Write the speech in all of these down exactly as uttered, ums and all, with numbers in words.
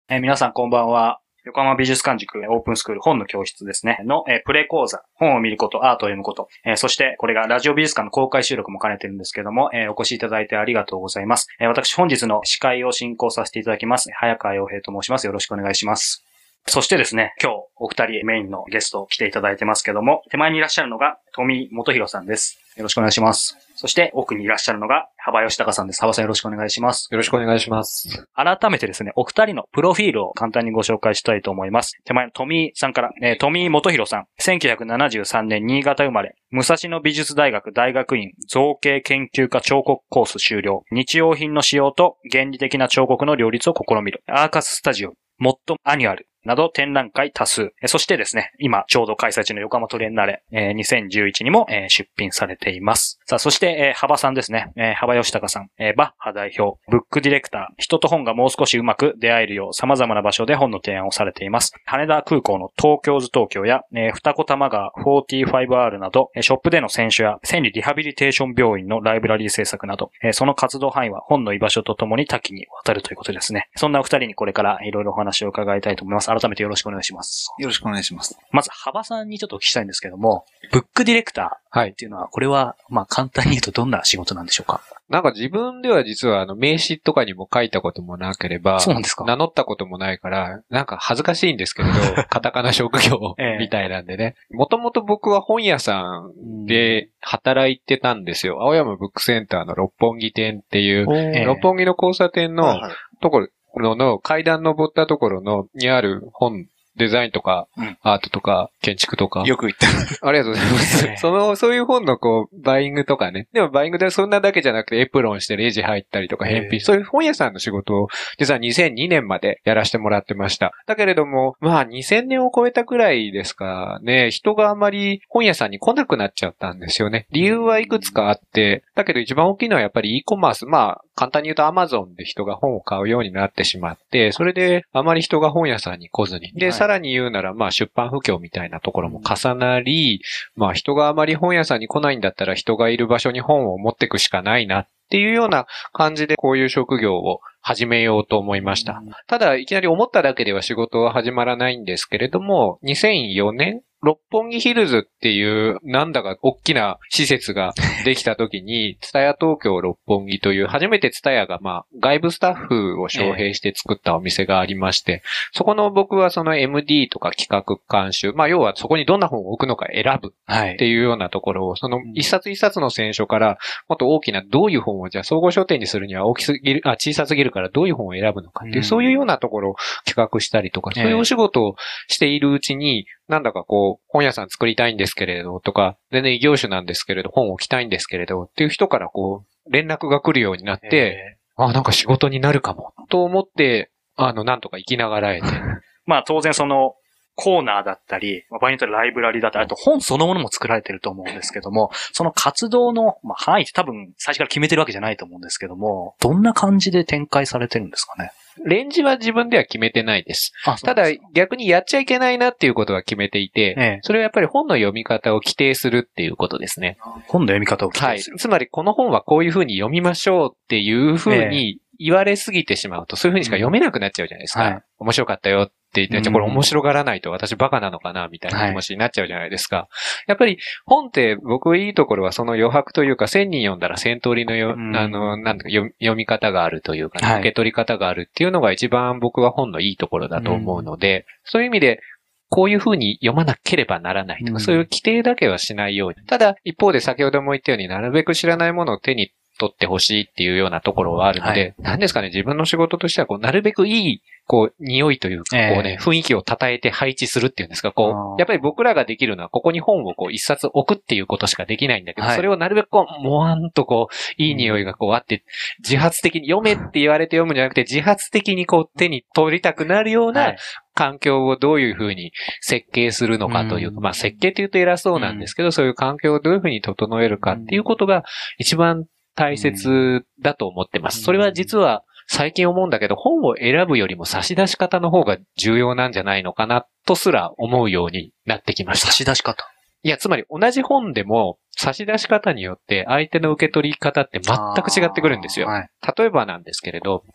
えー、皆さんこんばんは。横浜美術館塾オープンスクール本の教室ですね。の、えー、プレ講座、本を見ること、アートを読むこと。えー、そしてこれがラジオ美術館の公開収録も兼ねてるんですけども、えー、お越しいただいてありがとうございます。えー、私本日の司会を進行させていただきます。早川洋平と申します。よろしくお願いします。そしてですね、今日お二人メインのゲスト来ていただいてますけども、手前にいらっしゃるのが富井元弘さんです。よろしくお願いします。そして奥にいらっしゃるのが幅吉隆さんです。幅さんよろしくお願いします。 よろしくお願いします。 改めてですね、お二人のプロフィールを簡単にご紹介したいと思います。手前の富井さんから、えー、富井元弘さん、せんきゅうひゃくななじゅうさんねん新潟生まれ、武蔵野美術大学大学院造形研究科彫刻コース修了、日用品の使用と原理的な彫刻の両立を試みる、アーカススタジオ、モットアニュアル、など展覧会多数。そしてですね、今ちょうど開催中の横浜トレンナーレ、えー、にせんじゅういちにも、えー、出品されています。さあ、そして、えー、幅さんですね、えー、幅吉隆さん、えー、バッハ代表、ブックディレクター、人と本がもう少しうまく出会えるよう様々な場所で本の提案をされています。羽田空港の東京図東京や、えー、二子玉川 フォーティーファイブアール など、ショップでの選書や千里リハビリテーション病院のライブラリー制作など、えー、その活動範囲は本の居場所とともに多岐にわたるということですね。そんなお二人にこれからいろいろお話を伺いたいと思います。改めてよろしくお願いします。 よろしくお願いします。 まず、幅さんにちょっとお聞きしたいんですけども、ブックディレクターっていうのは、これは、まあ簡単に言うとどんな仕事なんでしょうか？ なんか自分では実はあの名刺とかにも書いたこともなければ、 そうなんですか？ 名乗ったこともないから、なんか恥ずかしいんですけれど、カタカナ職業みたいなんでね。もともと僕は本屋さんで働いてたんですよ。青山ブックセンターの六本木店っていう、六本木の交差点のところの階段登ったところのにある本、デザインとか、うん、アートとか、建築とか。 よく言ってる。 ありがとうございます。その、そういう本のこう、バイングとかね。でもバイングでそんなだけじゃなくて、エプロンしてレジ入ったりとか、返品。そういう本屋さんの仕事を、実はにせんにねんまでやらせてもらってました。だけれども、まあにせんねんを超えたくらいですかね、人があまり本屋さんに来なくなっちゃったんですよね。理由はいくつかあって、だけど一番大きいのはやっぱり e コマース。まあ、簡単に言うと Amazon で人が本を買うようになってしまって、それであまり人が本屋さんに来ずに。で、はい、さらに言うなら、まあ出版不況みたいなところも重なり、まあ人があまり本屋さんに来ないんだったら人がいる場所に本を持っていくしかないなっていうような感じでこういう職業を始めようと思いました。ただ、いきなり思っただけでは仕事は始まらないんですけれども、にせんよねん六本木ヒルズっていうなんだか大きな施設ができた時に、ツタヤ東京六本木という初めてツタヤがまあ外部スタッフを招聘して作ったお店がありまして、そこの僕はその エムディー とか企画監修、まあ要はそこにどんな本を置くのか選ぶっていうようなところを、その一冊一冊の選書からもっと大きなどういう本をじゃあ総合書店にするには大きすぎる、あ、小さすぎるからどういう本を選ぶのかっていう、そういうようなところを企画したりとか、そういうお仕事をしているうちに、なんだかこう、本屋さん作りたいんですけれどとか、全然異業種なんですけれど、本を置きたいんですけれどっていう人からこう、連絡が来るようになって、あ、なんか仕事になるかも、と思って、あの、なんとか生きながらえて。 まあ当然その、コーナーだったり、場合によってはライブラリだったり、あと本そのものも作られてると思うんですけども、その活動の範囲って多分最初から決めてるわけじゃないと思うんですけども、どんな感じで展開されてるんですかね？ レンジは自分では決めてないです。ですただ逆にやっちゃいけないなっていうことは決めていて、ええ、それはやっぱり本の読み方を規定するっていうことですね。 本の読み方を規定する。 はい。つまりこの本はこういうふうに読みましょうっていうふうに言われすぎてしまうと、そういうふうにしか読めなくなっちゃうじゃないですか。うんはい、面白かったよって言って、じゃあこれ面白がらないと私バカなのかなみたいな気持ちになっちゃうじゃないですか。はい、やっぱり本って僕いいところはその余白というか千人読んだら千通りのよ、うん、あの、なんだか読み方があるというか、ねはい、受け取り方があるっていうのが一番僕は本のいいところだと思うので、うん、そういう意味でこういう風に読まなければならないとか、うん、そういう規定だけはしないように。ただ一方で先ほども言ったようになるべく知らないものを手に取ってほしいっていうようなところはあるので、はい、何ですかね、自分の仕事としてはこうなるべくいいこう匂いというかこうね、えー、雰囲気を称えて配置するっていうんですか、こうやっぱり僕らができるのはここに本をこう一冊置くっていうことしかできないんだけど、はい、それをなるべくこうもわんとこういい匂いがこうあって自発的に読めって言われて読むんじゃなくて自発的にこう手に取りたくなるような、はい環境をどういうふうに設計するのかというか、うん、まあ設計って言うと偉そうなんですけど、うん、そういう環境をどういうふうに整えるかっていうことが一番大切だと思ってます。それは実は最近思うんだけど、本を選ぶよりも差し出し方の方が重要なんじゃないのかなとすら思うようになってきました。 差し出し方？ いや、つまり同じ本でも差し出し方によって相手の受け取り方って全く違ってくるんですよ。はい、例えばなんですけれど、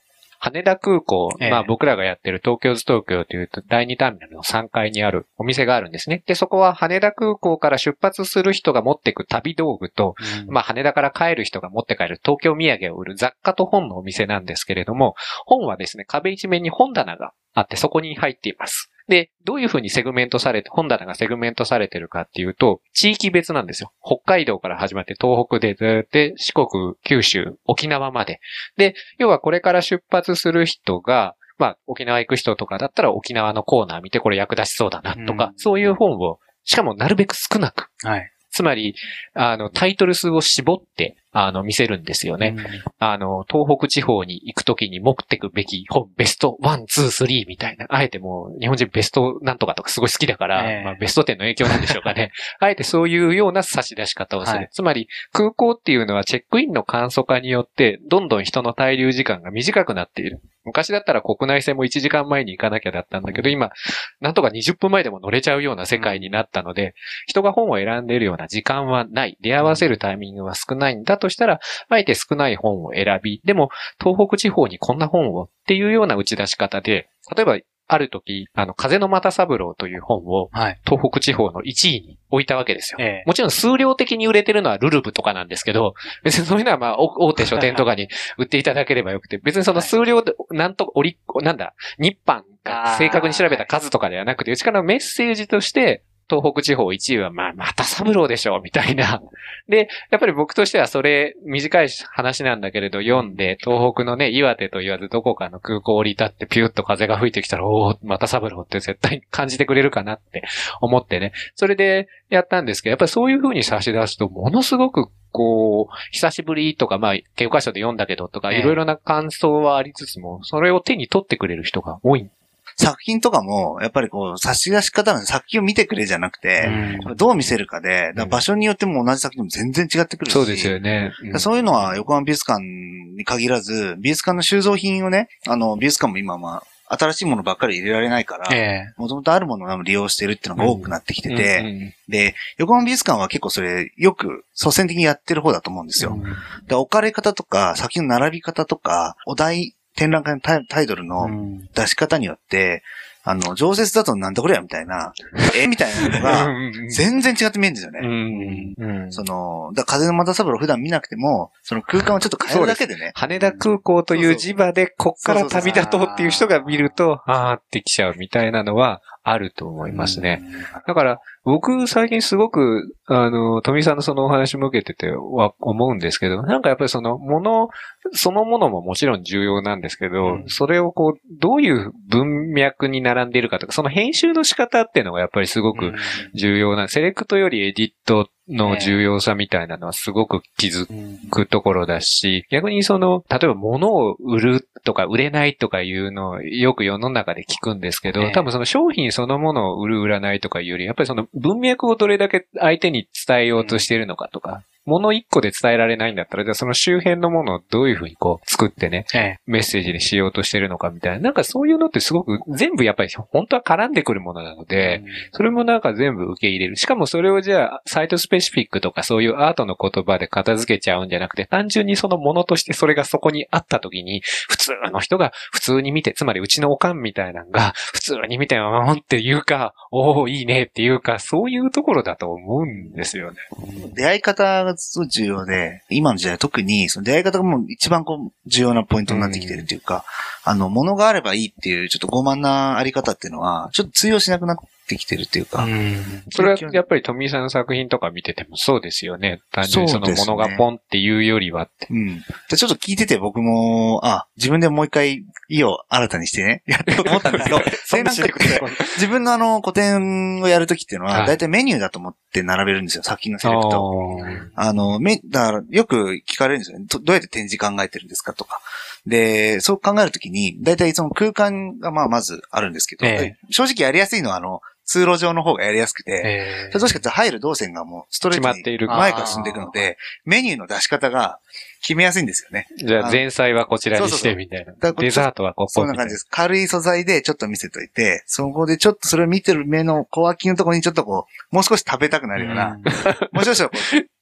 羽田空港、 ええ、 まあ僕らがやってる東京ズ東京というとだいにターミナルのさんがいにあるお店があるんですね。で、そこは羽田空港から出発する人が持ってく旅道具と、うん、まあ羽田から帰る人が持って帰る東京土産を売る雑貨と本のお店なんですけれども、本はですね、壁一面に本棚があってそこに入っています。で、どういうふうにセグメントされて、本棚がセグメントされてるかっていうと、地域別なんですよ。北海道から始まって東北でずっと四国、九州、沖縄まで。で、要はこれから出発する人が、まあ沖縄行く人とかだったら沖縄のコーナー見てこれ役立ちそうだなとか、うん、そういう本を、しかもなるべく少なく。はい。つまり、あの、タイトル数を絞って、あの、見せるんですよね。うん、あの、東北地方に行くときに持ってくべき本、ベストワン、ツー、スリーみたいな。あえてもう、日本人ベストなんとかとかすごい好きだから、えー、まあ、ベストテンの影響なんでしょうかね。あえてそういうような差し出し方をする。はい、つまり、空港っていうのはチェックインの簡素化によって、どんどん人の滞留時間が短くなっている。昔だったら国内線もいちじかんまえに行かなきゃだったんだけど、今、なんとかにじゅっぷんまえでも乗れちゃうような世界になったので、人が本を選んでいるような時間はない。出会わせるタイミングは少ないんだとしたら、あえて少ない本を選び、でも東北地方にこんな本をっていうような打ち出し方で、例えばある時、あの、風の又三郎という本を、東北地方のいちいに置いたわけですよ。はい、もちろん数量的に売れてるのはルルブとかなんですけど、別にそういうのはまあ、大手書店とかに売っていただければよくて、別にその数量で、なんと、おり、なんだ、日版が正確に調べた数とかではなくて、うちからメッセージとして、東北地方いちいは、まあ、又三郎でしょ、みたいな。で、やっぱり僕としてはそれ、短い話なんだけれど、読んで、東北のね、岩手と言わずどこかの空港を降り立って、ピューッと風が吹いてきたら、おー、又三郎って絶対感じてくれるかなって思ってね。それでやったんですけど、やっぱりそういう風に差し出すと、ものすごく、こう、久しぶりとか、まあ、教科書で読んだけどとか、いろいろな感想はありつつも、それを手に取ってくれる人が多い。 作品とかも、やっぱりこう、差し出し方なんで作品を見てくれじゃなくて、うん、どう見せるかで、だから場所によっても同じ作品も全然違ってくるし。 そうですよね。 うん、そういうのは横浜美術館に限らず、美術館の収蔵品をね、あの、美術館も今まあ、新しいものばっかり入れられないから、もともとあるものを利用してるっていうのが多くなってきてて、うんうんうん、で、横浜美術館は結構それ、よく率先的にやってる方だと思うんですよ。うん、で置かれ方とか、作品の並び方とか、お題、展覧会のタイ、タイトルの出し方によって、うん、あの、常設だとなんだこれやみたいな、えみたいなのが、全然違って見えるんですよね。うんうん、その、だ風の又三郎普段見なくても、その空間をちょっと変えるだけでね。 羽田空港という磁場で、こっから旅立とうっていう人が見ると、あーってきちゃうみたいなのはあると思いますね。だから、僕、最近すごく、あの、富さんのそのお話も受けてては思うんですけど、なんかやっぱりそのもの、そのものももちろん重要なんですけど、うん、それをこう、どういう文脈に並んでいるかとか、その編集の仕方っていうのがやっぱりすごく重要な、うん、セレクトよりエディットの重要さみたいなのはすごく気づくところだし、逆にその、例えば物を売るとか売れないとかいうのをよく世の中で聞くんですけど、多分その商品そのものを売る売らないとかいうより、やっぱりその文脈をどれだけ相手に伝えようとしているのかとか、もの一個で伝えられないんだったら、じゃあその周辺のものをどういうふうにこう作ってね、ええ、メッセージにしようとしてるのかみたいな。なんかそういうのってすごく全部やっぱり本当は絡んでくるものなので、うん、それもなんか全部受け入れる。しかもそれをじゃあサイトスペシフィックとかそういうアートの言葉で片付けちゃうんじゃなくて、単純にそのものとしてそれがそこにあった時に、普通の人が普通に見て、つまりうちのおかんみたいなのが普通に見て、うんっていうか、おーいいねっていうか、そういうところだと思うんですよね。 出会い方が重要で、今の時代特にその出会い方がもう一番こう重要なポイントになってきてるっていうか、うん、あの、物があればいいっていうちょっと傲慢なあり方っていうのは、ちょっと通用しなくなってきてるっていうか。うん、 それはやっぱり富井さんの作品とか見ててもそうですよね。単純にその物がポンっていうよりはって。 うね、うん。で、ちょっと聞いてて僕も、あ、自分でもう一回意を新たにしてね、やってようと思ったんですけど、それなんか自分のあの、個展をやるときっていうのは、だいたいメニューだと思って並べるんですよ、作品のセレクト。あの、め、だからよく聞かれるんですよね。どうやって展示考えてるんですかとか。で、そう考えるときに、だいたいその空間がまあまずあるんですけど、えー、正直やりやすいのはあの、通路上の方がやりやすくて、えー、どうしか入る動線がもうストレートに前から進んでいくので、メニューの出し方が決めやすいんですよね。 じゃあ前菜はこちらにしてみたいな。そうそうそうデザートはここ。 そんな感じです。軽い素材でちょっと見せといて、そこでちょっとそれを見てる目の小脇のところにちょっとこう、もう少し食べたくなるような、うん、もう少々こう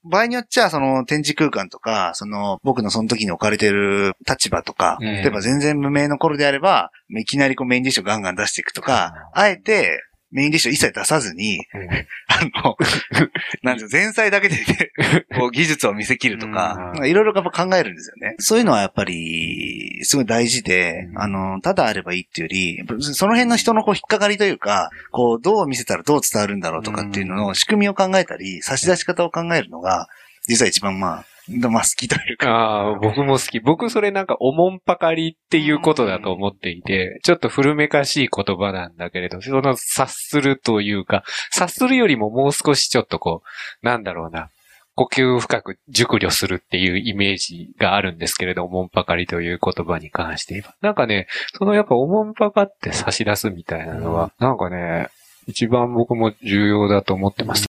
場合によっちゃ、その展示空間とか、その僕のその時に置かれてる立場とか、うん、例えば全然無名の頃であれば、いきなりこうメインディッシュをガンガン出していくとか、うん、あえて、メインディッシュを一切出さずに、うん、あの、なんですよ、前菜だけで、こう技術を見せ切るとか、いろいろやっぱ考えるんですよね。そういうのはやっぱり、すごい大事で、うん、あの、ただあればいいっていうより、その辺の人のこう引っかかりというか、こう、どう見せたらどう伝わるんだろうとかっていうのの仕組みを考えたり、差し出し方を考えるのが、実は一番まあ、まあ好きというか。 ああ、僕も好き。僕それなんかおもんぱかりっていうことだと思っていて、ちょっと古めかしい言葉なんだけれど、その察するというか、察するよりももう少しちょっとこう、なんだろうな、呼吸深く熟慮するっていうイメージがあるんですけれど、おもんぱかりという言葉に関して言えば。なんかね、そのやっぱおもんぱかって差し出すみたいなのは、なんかね、一番僕も重要だと思ってます。